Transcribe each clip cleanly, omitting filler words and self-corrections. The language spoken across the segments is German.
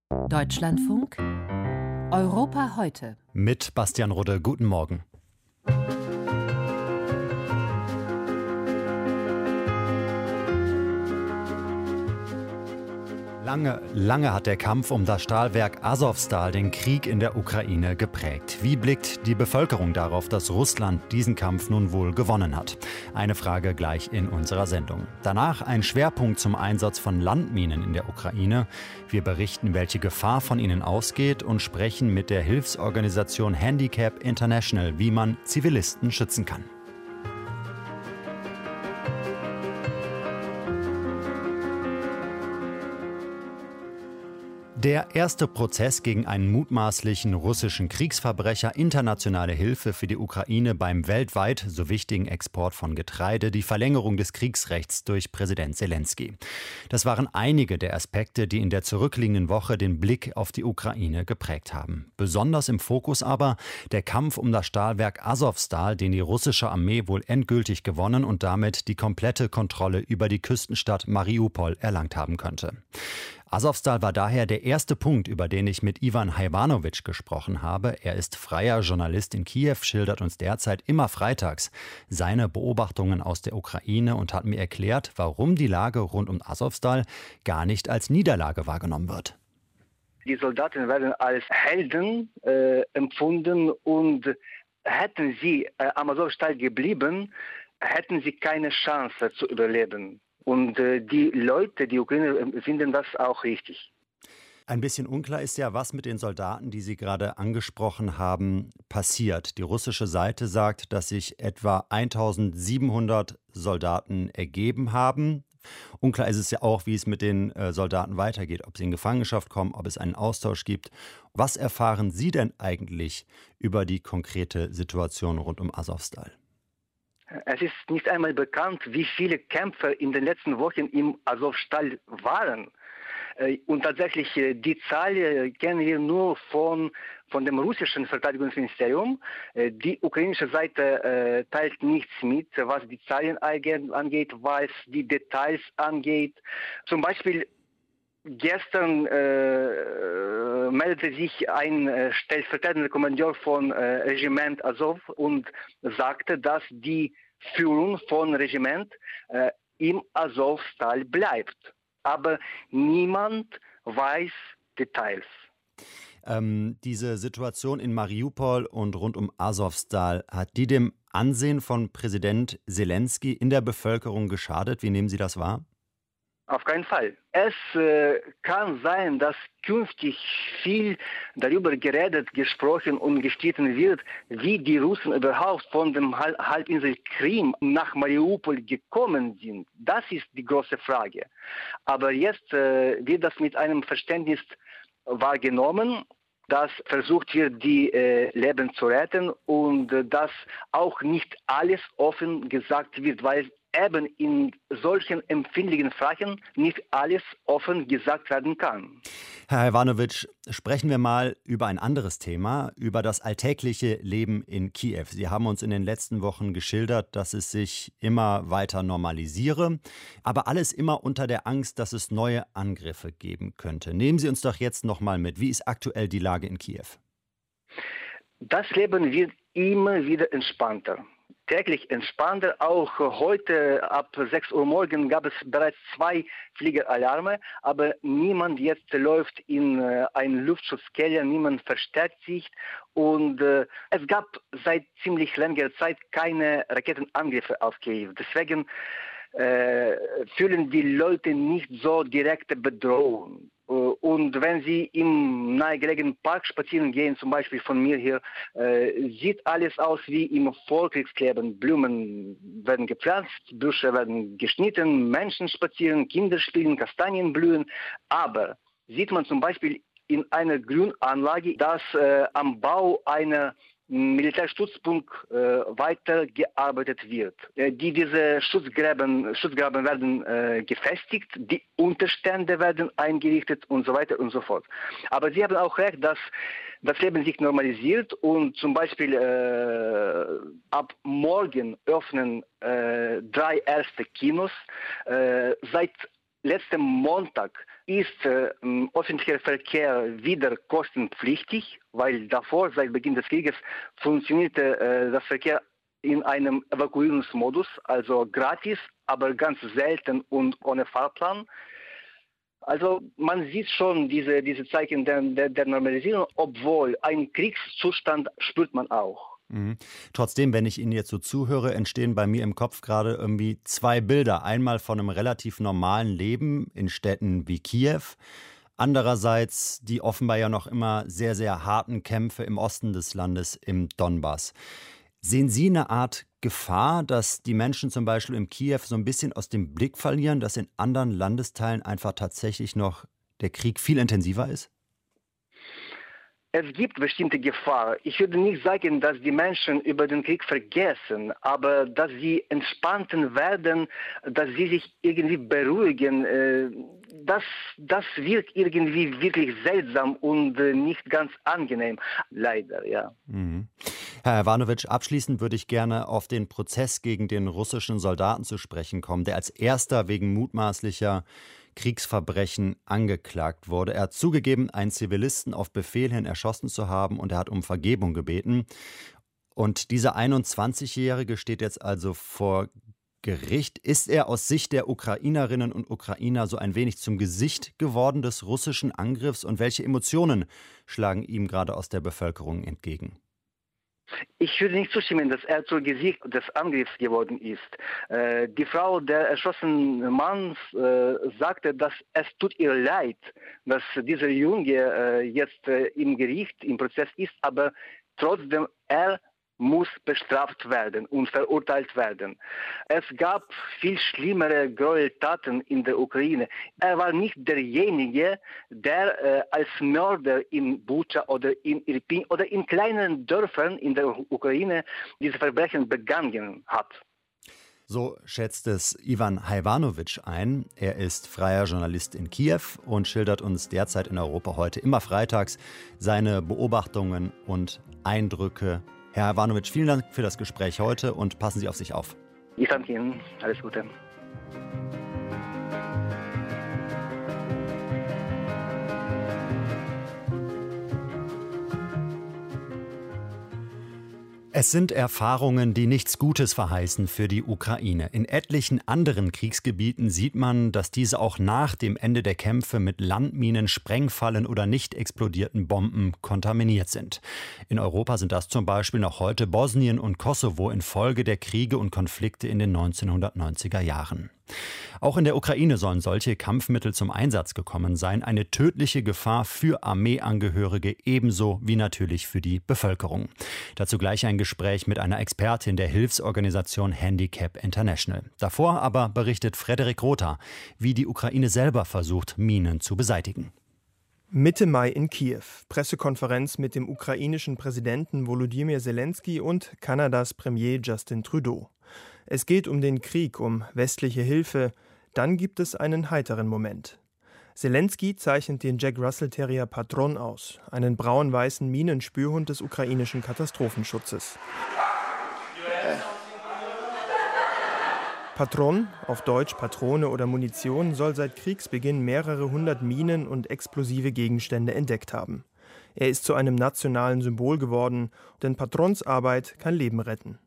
Deutschlandfunk Europa heute. Mit Bastian Rudde, guten Morgen. Lange hat der Kampf um das Stahlwerk Asowstal den Krieg in der Ukraine geprägt. Wie blickt die Bevölkerung darauf, dass Russland diesen Kampf nun wohl gewonnen hat? Eine Frage gleich in unserer Sendung. Danach ein Schwerpunkt zum Einsatz von Landminen in der Ukraine. Wir berichten, welche Gefahr von ihnen ausgeht und sprechen mit der Hilfsorganisation Handicap International, wie man Zivilisten schützen kann. Der erste Prozess gegen einen mutmaßlichen russischen Kriegsverbrecher, internationale Hilfe für die Ukraine beim weltweit so wichtigen Export von Getreide, die Verlängerung des Kriegsrechts durch Präsident Selenskyj. Das waren einige der Aspekte, die in der zurückliegenden Woche den Blick auf die Ukraine geprägt haben. Besonders im Fokus aber der Kampf um das Stahlwerk Asowstal, den die russische Armee wohl endgültig gewonnen und damit die komplette Kontrolle über die Küstenstadt Mariupol erlangt haben könnte. Asowstal war daher der erste Punkt, über den ich mit Iwan Hajvanović gesprochen habe. Er ist freier Journalist in Kiew, schildert uns derzeit immer freitags seine Beobachtungen aus der Ukraine und hat mir erklärt, warum die Lage rund um Asowstal gar nicht als Niederlage wahrgenommen wird. Die Soldaten werden als Helden empfunden und hätten sie am Asowstal geblieben, hätten sie keine Chance zu überleben. Und die Leute, die Ukrainer, finden das auch richtig. Ein bisschen unklar ist ja, was mit den Soldaten, die Sie gerade angesprochen haben, passiert. Die russische Seite sagt, dass sich etwa 1700 Soldaten ergeben haben. Unklar ist es ja auch, wie es mit den Soldaten weitergeht, ob sie in Gefangenschaft kommen, ob es einen Austausch gibt. Was erfahren Sie denn eigentlich über die konkrete Situation rund um Asowstal? Es ist nicht einmal bekannt, wie viele Kämpfer in den letzten Wochen im Asowstal waren. Und tatsächlich, die Zahl kennen wir nur von dem russischen Verteidigungsministerium. Die ukrainische Seite teilt nichts mit, was die Zahlen angeht, was die Details angeht. Zum Beispiel gestern meldete sich ein stellvertretender Kommandeur von Regiment Azov und sagte, dass die Führung von Regiment im Asowstal bleibt. Aber niemand weiß Details. Diese Situation in Mariupol und rund um Asowstal, hat die dem Ansehen von Präsident Selenskyj in der Bevölkerung geschadet? Wie nehmen Sie das wahr? Auf keinen Fall. Es kann sein, dass künftig viel darüber geredet, gesprochen und gestritten wird, wie die Russen überhaupt von dem Halbinsel Krim nach Mariupol gekommen sind. Das ist die große Frage. Aber jetzt wird das mit einem Verständnis wahrgenommen, dass versucht wird, die Leben zu retten und dass auch nicht alles offen gesagt wird, weil eben in solchen empfindlichen Fragen nicht alles offen gesagt werden kann. Herr Hajvanović, sprechen wir mal über ein anderes Thema, über das alltägliche Leben in Kiew. Sie haben uns in den letzten Wochen geschildert, dass es sich immer weiter normalisiere, aber alles immer unter der Angst, dass es neue Angriffe geben könnte. Nehmen Sie uns doch jetzt noch mal mit. Wie ist aktuell die Lage in Kiew? Das Leben wird immer wieder entspannter. Täglich entspannter. Auch heute ab 6 Uhr morgens gab es bereits 2 Fliegeralarme, aber niemand jetzt läuft in einen Luftschutzkeller, niemand verstärkt sich und es gab seit ziemlich langer Zeit keine Raketenangriffe auf Kiew. Deswegen fühlen die Leute nicht so direkte Bedrohung. Und wenn Sie im nahegelegenen Park spazieren gehen, zum Beispiel von mir hier, sieht alles aus wie im Vorkriegsleben. Blumen werden gepflanzt, Büsche werden geschnitten, Menschen spazieren, Kinder spielen, Kastanien blühen. Aber sieht man zum Beispiel in einer Grünanlage, dass am Bau einer Militärstützpunkt weitergearbeitet wird. Diese Schutzgraben werden gefestigt, die Unterstände werden eingerichtet und so weiter und so fort. Aber Sie haben auch recht, dass das Leben sich normalisiert und zum Beispiel ab morgen öffnen 3 erste Kinos. Seit letztem Montag ist öffentlicher Verkehr wieder kostenpflichtig, weil davor, seit Beginn des Krieges, funktionierte das Verkehr in einem Evakuierungsmodus, also gratis, aber ganz selten und ohne Fahrplan. Also man sieht schon diese Zeichen der Normalisierung, obwohl ein Kriegszustand spürt man auch. Mhm. Trotzdem, wenn ich Ihnen jetzt so zuhöre, entstehen bei mir im Kopf gerade irgendwie zwei Bilder. Einmal von einem relativ normalen Leben in Städten wie Kiew. Andererseits die offenbar ja noch immer sehr, sehr harten Kämpfe im Osten des Landes, im Donbass. Sehen Sie eine Art Gefahr, dass die Menschen zum Beispiel in Kiew so ein bisschen aus dem Blick verlieren, dass in anderen Landesteilen einfach tatsächlich noch der Krieg viel intensiver ist? Es gibt bestimmte Gefahr. Ich würde nicht sagen, dass die Menschen über den Krieg vergessen, aber dass sie entspannter werden, dass sie sich irgendwie beruhigen, das wirkt irgendwie wirklich seltsam und nicht ganz angenehm, leider, ja. Mhm. Herr Ivanovic, abschließend würde ich gerne auf den Prozess gegen den russischen Soldaten zu sprechen kommen, der als erster wegen mutmaßlicher Kriegsverbrechen angeklagt wurde. Er hat zugegeben, einen Zivilisten auf Befehl hin erschossen zu haben, und er hat um Vergebung gebeten. Und dieser 21-Jährige steht jetzt also vor Gericht. Ist er aus Sicht der Ukrainerinnen und Ukrainer so ein wenig zum Gesicht geworden des russischen Angriffs? Und welche Emotionen schlagen ihm gerade aus der Bevölkerung entgegen? Ich würde nicht zustimmen, dass er zum Gesicht des Angriffs geworden ist. Die Frau der erschossenen Manns sagte, dass es tut ihr leid, dass dieser Junge jetzt im Gericht, im Prozess ist, aber trotzdem er muss bestraft werden und verurteilt werden. Es gab viel schlimmere Gräueltaten in der Ukraine. Er war nicht derjenige, der als Mörder in Bucha oder in Irpin oder in kleinen Dörfern in der Ukraine diese Verbrechen begangen hat. So schätzt es Ivan Hajvanovic ein. Er ist freier Journalist in Kiew und schildert uns derzeit in Europa heute immer freitags seine Beobachtungen und Eindrücke. Herr Ivanovic, vielen Dank für das Gespräch heute und passen Sie auf sich auf. Ich danke Ihnen. Alles Gute. Es sind Erfahrungen, die nichts Gutes verheißen für die Ukraine. In etlichen anderen Kriegsgebieten sieht man, dass diese auch nach dem Ende der Kämpfe mit Landminen, Sprengfallen oder nicht explodierten Bomben kontaminiert sind. In Europa sind das zum Beispiel noch heute Bosnien und Kosovo infolge der Kriege und Konflikte in den 1990er Jahren. Auch in der Ukraine sollen solche Kampfmittel zum Einsatz gekommen sein. Eine tödliche Gefahr für Armeeangehörige ebenso wie natürlich für die Bevölkerung. Dazu gleich ein Gespräch mit einer Expertin der Hilfsorganisation Handicap International. Davor aber berichtet Frederik Rother, wie die Ukraine selber versucht, Minen zu beseitigen. Mitte Mai in Kiew. Pressekonferenz mit dem ukrainischen Präsidenten Volodymyr Zelensky und Kanadas Premier Justin Trudeau. Es geht um den Krieg, um westliche Hilfe. Dann gibt es einen heiteren Moment. Zelensky zeichnet den Jack Russell Terrier Patron aus, einen braun-weißen Minenspürhund des ukrainischen Katastrophenschutzes. Patron, auf Deutsch Patrone oder Munition, soll seit Kriegsbeginn mehrere hundert Minen und explosive Gegenstände entdeckt haben. Er ist zu einem nationalen Symbol geworden, denn Patrons Arbeit kann Leben retten.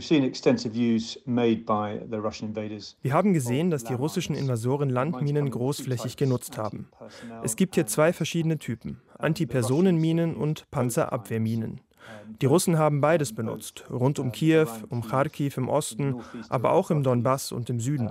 Wir haben gesehen, dass die russischen Invasoren Landminen großflächig genutzt haben. Es gibt hier zwei verschiedene Typen: Antipersonenminen und Panzerabwehrminen. Die Russen haben beides benutzt, rund um Kiew, um Charkiw im Osten, aber auch im Donbass und im Süden,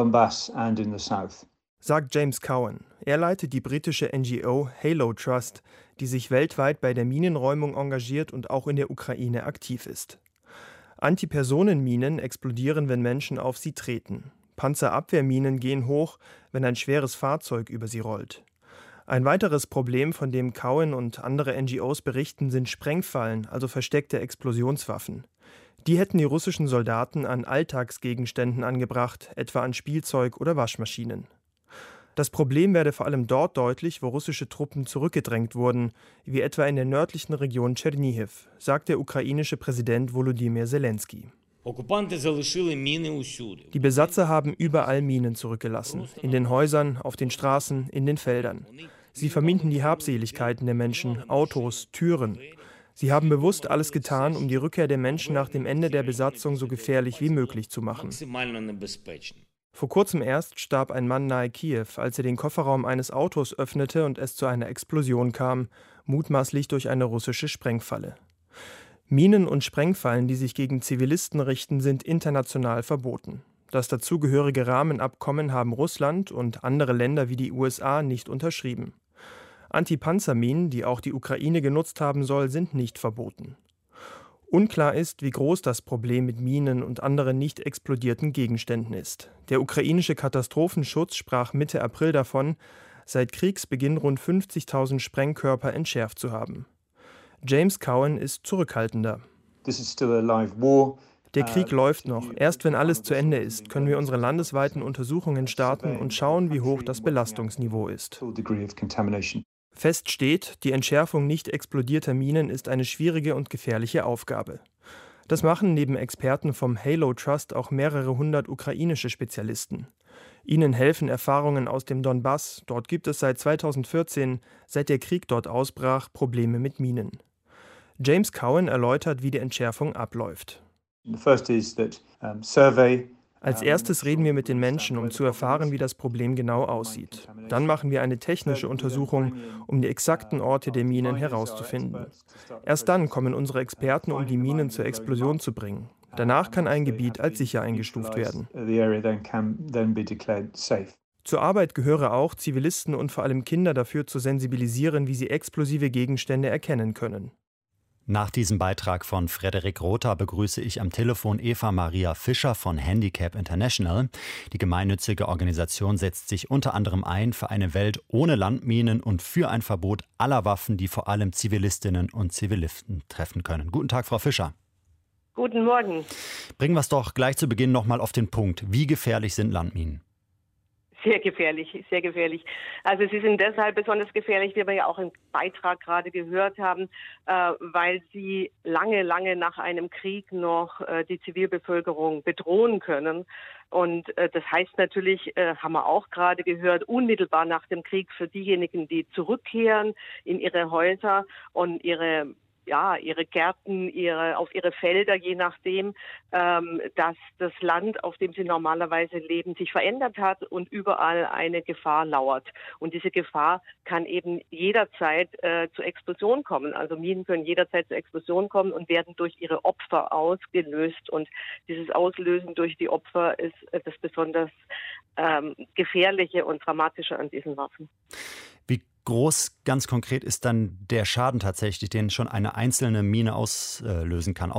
sagt James Cowan. Er leitet die britische NGO Halo Trust, die sich weltweit bei der Minenräumung engagiert und auch in der Ukraine aktiv ist. Antipersonenminen explodieren, wenn Menschen auf sie treten. Panzerabwehrminen gehen hoch, wenn ein schweres Fahrzeug über sie rollt. Ein weiteres Problem, von dem Cowan und andere NGOs berichten, sind Sprengfallen, also versteckte Explosionswaffen. Die hätten die russischen Soldaten an Alltagsgegenständen angebracht, etwa an Spielzeug oder Waschmaschinen. Das Problem werde vor allem dort deutlich, wo russische Truppen zurückgedrängt wurden, wie etwa in der nördlichen Region Tschernihiw, sagt der ukrainische Präsident Volodymyr Zelensky. Die Besatzer haben überall Minen zurückgelassen. In den Häusern, auf den Straßen, in den Feldern. Sie verminten die Habseligkeiten der Menschen, Autos, Türen. Sie haben bewusst alles getan, um die Rückkehr der Menschen nach dem Ende der Besatzung so gefährlich wie möglich zu machen. Vor kurzem erst starb ein Mann nahe Kiew, als er den Kofferraum eines Autos öffnete und es zu einer Explosion kam, mutmaßlich durch eine russische Sprengfalle. Minen und Sprengfallen, die sich gegen Zivilisten richten, sind international verboten. Das dazugehörige Rahmenabkommen haben Russland und andere Länder wie die USA nicht unterschrieben. Antipanzerminen, die auch die Ukraine genutzt haben soll, sind nicht verboten. Unklar ist, wie groß das Problem mit Minen und anderen nicht explodierten Gegenständen ist. Der ukrainische Katastrophenschutz sprach Mitte April davon, seit Kriegsbeginn rund 50.000 Sprengkörper entschärft zu haben. James Cowan ist zurückhaltender. Der Krieg läuft noch. Erst wenn alles zu Ende ist, können wir unsere landesweiten Untersuchungen starten und schauen, wie hoch das Belastungsniveau ist. Fest steht, die Entschärfung nicht explodierter Minen ist eine schwierige und gefährliche Aufgabe. Das machen neben Experten vom Halo Trust auch mehrere hundert ukrainische Spezialisten. Ihnen helfen Erfahrungen aus dem Donbass. Dort gibt es seit 2014, seit der Krieg dort ausbrach, Probleme mit Minen. James Cowan erläutert, wie die Entschärfung abläuft. Als erstes reden wir mit den Menschen, um zu erfahren, wie das Problem genau aussieht. Dann machen wir eine technische Untersuchung, um die exakten Orte der Minen herauszufinden. Erst dann kommen unsere Experten, um die Minen zur Explosion zu bringen. Danach kann ein Gebiet als sicher eingestuft werden. Zur Arbeit gehöre auch, Zivilisten und vor allem Kinder dafür zu sensibilisieren, wie sie explosive Gegenstände erkennen können. Nach diesem Beitrag von Frederik Rother begrüße ich am Telefon Eva Maria Fischer von Handicap International. Die gemeinnützige Organisation setzt sich unter anderem ein für eine Welt ohne Landminen und für ein Verbot aller Waffen, die vor allem Zivilistinnen und Zivilisten treffen können. Guten Tag, Frau Fischer. Guten Morgen. Bringen wir es doch gleich zu Beginn nochmal auf den Punkt. Wie gefährlich sind Landminen? Sehr gefährlich, sehr gefährlich. Also sie sind deshalb besonders gefährlich, wie wir ja auch im Beitrag gerade gehört haben, weil sie lange nach einem Krieg noch die Zivilbevölkerung bedrohen können. Und das heißt natürlich, haben wir auch gerade gehört, unmittelbar nach dem Krieg für diejenigen, die zurückkehren in ihre Häuser und ihre Gärten, auf ihre Felder, je nachdem, dass das Land, auf dem sie normalerweise leben, sich verändert hat und überall eine Gefahr lauert. Und diese Gefahr kann eben jederzeit zur Explosion kommen. Also Minen können jederzeit zur Explosion kommen und werden durch ihre Opfer ausgelöst. Und dieses Auslösen durch die Opfer ist das besonders Gefährliche und Dramatische an diesen Waffen. Wie groß ganz konkret ist dann der Schaden tatsächlich, den schon eine einzelne Mine ausrichten kann?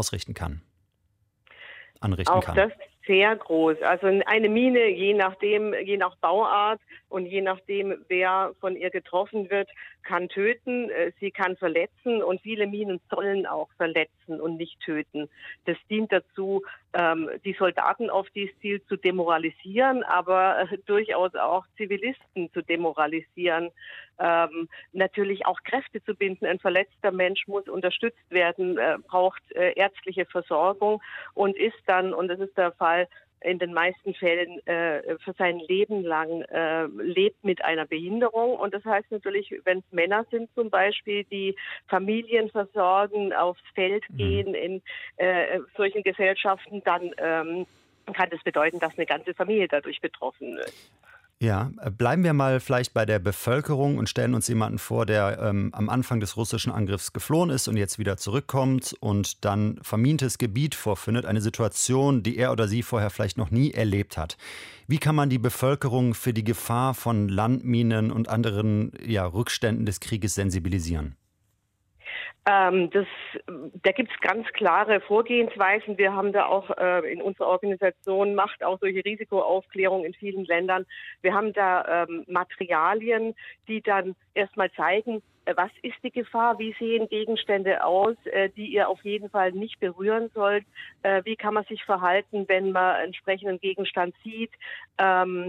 Auch das sehr groß. Also eine Mine, je nach Bauart und je nachdem, wer von ihr getroffen wird, kann töten, sie kann verletzen und viele Minen sollen auch verletzen und nicht töten. Das dient dazu, die Soldaten auf dieses Ziel zu demoralisieren, aber durchaus auch Zivilisten zu demoralisieren. Natürlich auch Kräfte zu binden. Ein verletzter Mensch muss unterstützt werden, braucht ärztliche Versorgung und ist dann, und das ist der Fall, in den meisten Fällen für sein Leben lang lebt mit einer Behinderung. Und das heißt natürlich, wenn es Männer sind zum Beispiel, die Familien versorgen, aufs Feld gehen in solchen Gesellschaften, dann kann das bedeuten, dass eine ganze Familie dadurch betroffen ist. Ja, bleiben wir mal vielleicht bei der Bevölkerung und stellen uns jemanden vor, der am Anfang des russischen Angriffs geflohen ist und jetzt wieder zurückkommt und dann vermintes Gebiet vorfindet, eine Situation, die er oder sie vorher vielleicht noch nie erlebt hat. Wie kann man die Bevölkerung für die Gefahr von Landminen und anderen Rückständen des Krieges sensibilisieren? Da gibt es ganz klare Vorgehensweisen. Wir haben da auch in unserer Organisation macht auch solche Risikoaufklärung in vielen Ländern. Wir haben da Materialien, die dann erstmal zeigen, was ist die Gefahr, wie sehen Gegenstände aus, die ihr auf jeden Fall nicht berühren sollt, wie kann man sich verhalten, wenn man einen entsprechenden Gegenstand sieht.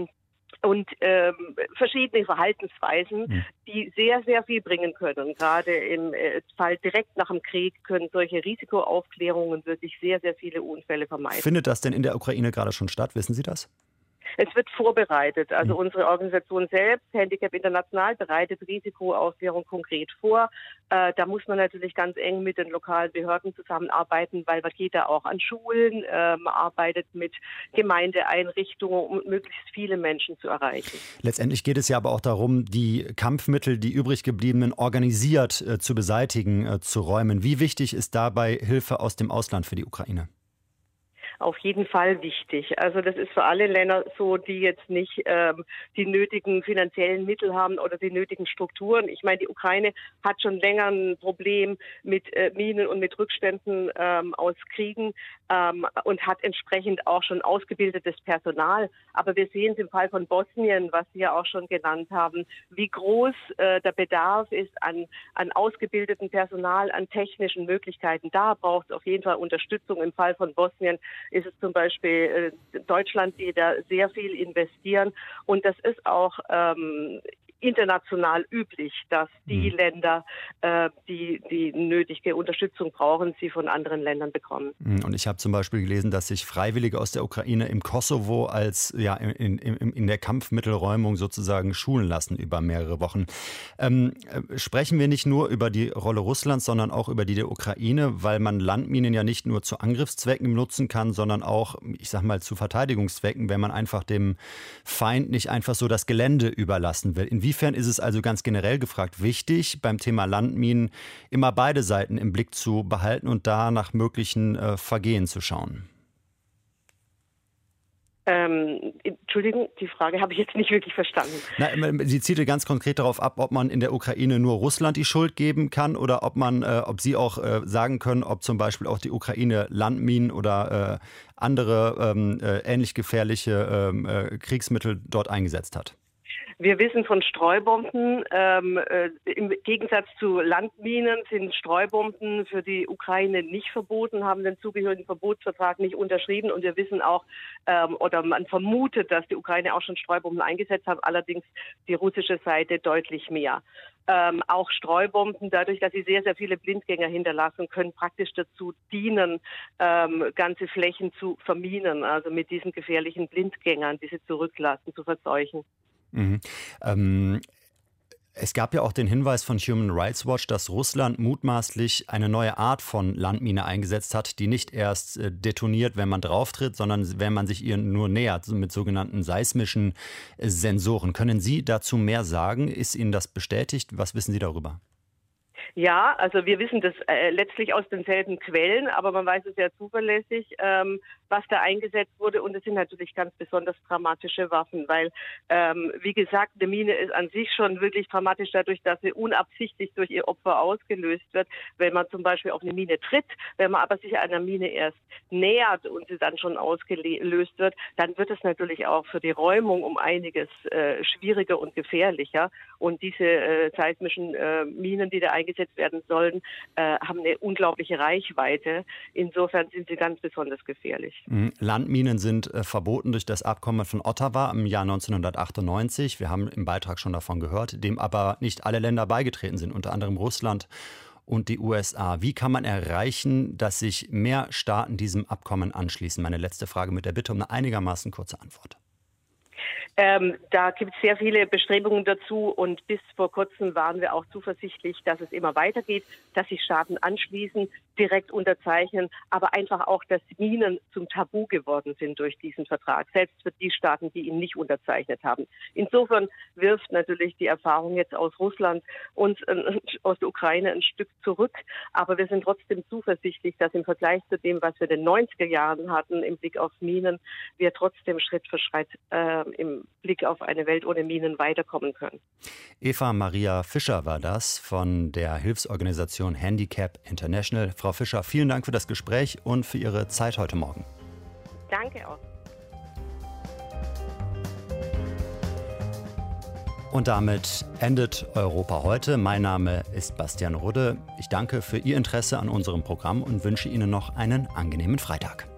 und verschiedene Verhaltensweisen, die sehr, sehr viel bringen können. Gerade im Fall direkt nach dem Krieg können solche Risikoaufklärungen wirklich sehr, sehr viele Unfälle vermeiden. Findet das denn in der Ukraine gerade schon statt? Wissen Sie das? Es wird vorbereitet. Also unsere Organisation selbst, Handicap International, bereitet Risikoaufklärung konkret vor. Da muss man natürlich ganz eng mit den lokalen Behörden zusammenarbeiten, weil man geht da auch an Schulen, arbeitet mit Gemeindeeinrichtungen, um möglichst viele Menschen zu erreichen. Letztendlich geht es ja aber auch darum, die Kampfmittel, die übrig gebliebenen, organisiert zu beseitigen, zu räumen. Wie wichtig ist dabei Hilfe aus dem Ausland für die Ukraine? Auf jeden Fall wichtig. Also das ist für alle Länder so, die jetzt nicht die nötigen finanziellen Mittel haben oder die nötigen Strukturen. Ich meine, die Ukraine hat schon länger ein Problem mit Minen und mit Rückständen aus Kriegen und hat entsprechend auch schon ausgebildetes Personal. Aber wir sehen es im Fall von Bosnien, was Sie ja auch schon genannt haben, wie groß der Bedarf ist an ausgebildetem Personal, an technischen Möglichkeiten. Da braucht es auf jeden Fall Unterstützung. Im Fall von Bosnien ist es zum Beispiel Deutschland, die da sehr viel investieren. Und das ist auch international üblich, dass die Länder, die nötige Unterstützung brauchen, sie von anderen Ländern bekommen. Und ich habe zum Beispiel gelesen, dass sich Freiwillige aus der Ukraine im Kosovo als in der Kampfmittelräumung sozusagen schulen lassen über mehrere Wochen. Sprechen wir nicht nur über die Rolle Russlands, sondern auch über die der Ukraine, weil man Landminen ja nicht nur zu Angriffszwecken nutzen kann, sondern auch, ich sag mal, zu Verteidigungszwecken, wenn man einfach dem Feind nicht einfach so das Gelände überlassen will. Inwiefern ist es also ganz generell gefragt wichtig, beim Thema Landminen immer beide Seiten im Blick zu behalten und da nach möglichen Vergehen zu schauen? Entschuldigung, die Frage habe ich jetzt nicht wirklich verstanden. Sie zielte ganz konkret darauf ab, ob man in der Ukraine nur Russland die Schuld geben kann oder ob Sie auch sagen können, ob zum Beispiel auch die Ukraine Landminen oder andere ähnlich gefährliche Kriegsmittel dort eingesetzt hat. Wir wissen von Streubomben, im Gegensatz zu Landminen sind Streubomben für die Ukraine nicht verboten, haben den zugehörigen Verbotsvertrag nicht unterschrieben und wir wissen auch, oder man vermutet, dass die Ukraine auch schon Streubomben eingesetzt hat, allerdings die russische Seite deutlich mehr. Auch Streubomben, dadurch, dass sie sehr, sehr viele Blindgänger hinterlassen, können praktisch dazu dienen, ganze Flächen zu verminen, also mit diesen gefährlichen Blindgängern, die sie zurücklassen, zu verseuchen. Es gab ja auch den Hinweis von Human Rights Watch, dass Russland mutmaßlich eine neue Art von Landmine eingesetzt hat, die nicht erst detoniert, wenn man drauftritt, sondern wenn man sich ihr nur nähert, mit sogenannten seismischen Sensoren. Können Sie dazu mehr sagen? Ist Ihnen das bestätigt? Was wissen Sie darüber? Ja, also wir wissen das letztlich aus denselben Quellen, aber man weiß es ja zuverlässig, was da eingesetzt wurde. Und es sind natürlich ganz besonders dramatische Waffen, weil, wie gesagt, eine Mine ist an sich schon wirklich dramatisch dadurch, dass sie unabsichtlich durch ihr Opfer ausgelöst wird. Wenn man zum Beispiel auf eine Mine tritt, wenn man aber sich einer Mine erst nähert und sie dann schon ausgelöst wird, dann wird es natürlich auch für die Räumung um einiges schwieriger und gefährlicher. Und diese seismischen Minen, die da eingesetzt werden sollen, haben eine unglaubliche Reichweite. Insofern sind sie ganz besonders gefährlich. Landminen sind verboten durch das Abkommen von Ottawa im Jahr 1998. Wir haben im Beitrag schon davon gehört, dem aber nicht alle Länder beigetreten sind, unter anderem Russland und die USA. Wie kann man erreichen, dass sich mehr Staaten diesem Abkommen anschließen? Meine letzte Frage mit der Bitte um eine einigermaßen kurze Antwort. Da gibt es sehr viele Bestrebungen dazu und bis vor kurzem waren wir auch zuversichtlich, dass es immer weitergeht, dass sich Staaten anschließen, direkt unterzeichnen, aber einfach auch, dass Minen zum Tabu geworden sind durch diesen Vertrag, selbst für die Staaten, die ihn nicht unterzeichnet haben. Insofern wirft natürlich die Erfahrung jetzt aus Russland uns aus der Ukraine ein Stück zurück, aber wir sind trotzdem zuversichtlich, dass im Vergleich zu dem, was wir in den 90er Jahren hatten im Blick auf Minen, wir trotzdem Schritt für Schritt im Blick auf eine Welt ohne Minen weiterkommen können. Eva Maria Fischer war das von der Hilfsorganisation Handicap International. Frau Fischer, vielen Dank für das Gespräch und für Ihre Zeit heute Morgen. Danke auch. Und damit endet Europa heute. Mein Name ist Bastian Rudde. Ich danke für Ihr Interesse an unserem Programm und wünsche Ihnen noch einen angenehmen Freitag.